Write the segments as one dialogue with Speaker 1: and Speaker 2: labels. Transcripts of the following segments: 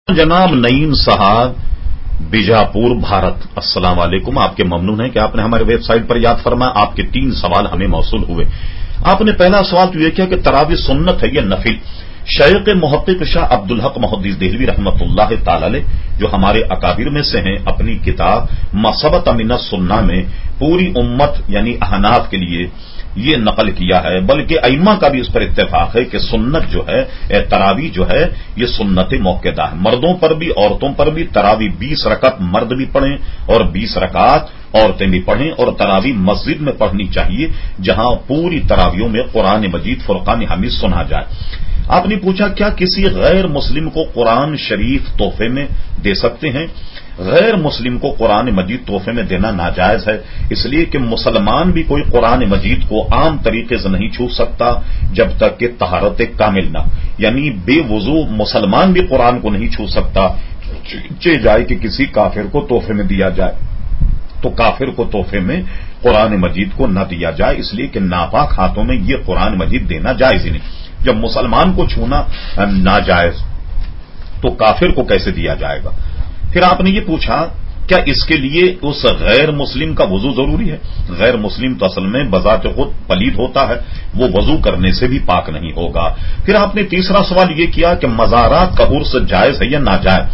Speaker 1: جناب نعیم صاحب بیجاپور بھارت، السلام علیکم۔ آپ کے ممنون ہیں کہ آپ نے ہمارے ویب سائٹ پر یاد فرمایا۔ آپ کے 3 سوال ہمیں موصول ہوئے۔ آپ نے پہلا سوال تو یہ کیا کہ تراویح سنت ہے یا نفل؟ شیخ محقق شاہ عبدالحق محدث دہلوی رحمۃ اللہ تعالی علیہ جو ہمارے اکابر میں سے ہیں، اپنی کتاب ما ثبت من السنہ میں پوری امت یعنی احناف کے لیے یہ نقل کیا ہے، بلکہ ائمہ کا بھی اس پر اتفاق ہے کہ سنت جو ہے تراویح جو ہے یہ سنت موقدہ ہے۔ مردوں پر بھی عورتوں پر بھی تراویح 20 رکعت مرد بھی پڑھیں اور 20 رکعت عورتیں بھی پڑھیں، اور تراویح مسجد میں پڑھنی چاہیے جہاں پوری تراویحوں میں قرآن مجید فرقان حمید سنا جائے۔ آپ نے پوچھا کیا کسی غیر مسلم کو قرآن شریف تحفے میں دے سکتے ہیں؟ غیر مسلم کو قرآن مجید تحفے میں دینا ناجائز ہے، اس لیے کہ مسلمان بھی کوئی قرآن مجید کو عام طریقے سے نہیں چھو سکتا جب تک کہ طہارت کامل نہ، یعنی بے وضو مسلمان بھی قرآن کو نہیں چھو سکتا، چاہے جائے کہ کسی کافر کو تحفے میں دیا جائے تو کافر کو تحفے میں قرآن مجید کو نہ دیا جائے، اس لیے کہ ناپاک ہاتھوں میں یہ قرآن مجید دینا جائز ہی نہیں۔ جب مسلمان کو چھونا ناجائز تو کافر کو کیسے دیا جائے گا؟ پھر آپ نے یہ پوچھا کیا اس کے لیے اس غیر مسلم کا وضو ضروری ہے؟ غیر مسلم تو اصل میں بذات خود پلید ہوتا ہے، وہ وضو کرنے سے بھی پاک نہیں ہوگا۔ پھر آپ نے تیسرا سوال یہ کیا کہ مزارات کا عرس جائز ہے یا ناجائز؟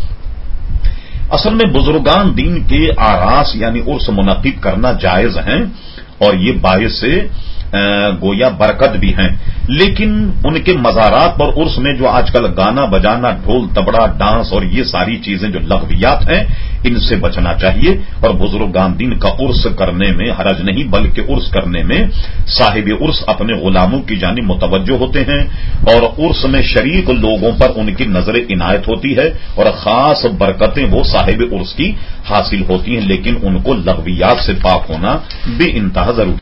Speaker 1: اصل میں بزرگان دین کے آراس یعنی عرس منعقد کرنا جائز ہیں اور یہ باعث گویا برکت بھی ہیں، لیکن ان کے مزارات پر عرس میں جو آج کل گانا بجانا، ڈھول تبڑا، ڈانس اور یہ ساری چیزیں جو لغویات ہیں ان سے بچنا چاہیے، اور بزرگان دین کا عرس کرنے میں حرج نہیں، بلکہ عرس کرنے میں صاحب عرس اپنے غلاموں کی جانب متوجہ ہوتے ہیں اور عرس میں شریک لوگوں پر ان کی نظر عنایت ہوتی ہے اور خاص برکتیں وہ صاحب عرس کی حاصل ہوتی ہیں، لیکن ان کو لغویات سے پاک ہونا بے انتہا ضروری